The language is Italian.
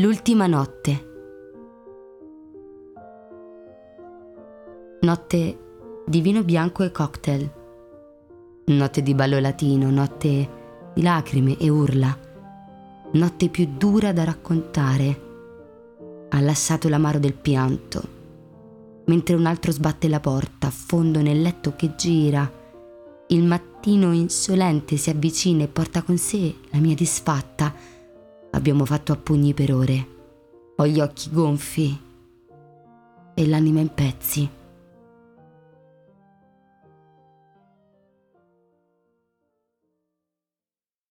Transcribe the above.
L'ultima notte. Notte di vino bianco e cocktail. Notte di ballo latino, notte di lacrime e urla. Notte più dura da raccontare. Ha lasciato l'amaro del pianto. Mentre un altro sbatte la porta, affondo nel letto che gira. Il mattino insolente si avvicina e porta con sé la mia disfatta. Abbiamo fatto a pugni per ore. Ho gli occhi gonfi e l'anima in pezzi.